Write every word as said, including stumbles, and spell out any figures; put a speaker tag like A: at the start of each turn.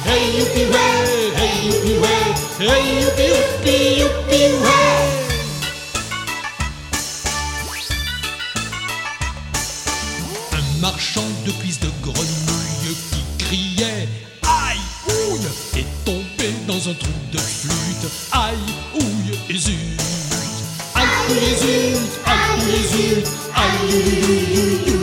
A: hey youpi ouais, hey youpi ouais, hey youpi youpi youpi ouais. Un marchand de cuisses de grenouille qui criait aïe ouille est tombé dans un trou de flûte. Aïe ouille et zut, aïe ouille et zut, aïe ouille et zut, aïe ouille ouille ouille.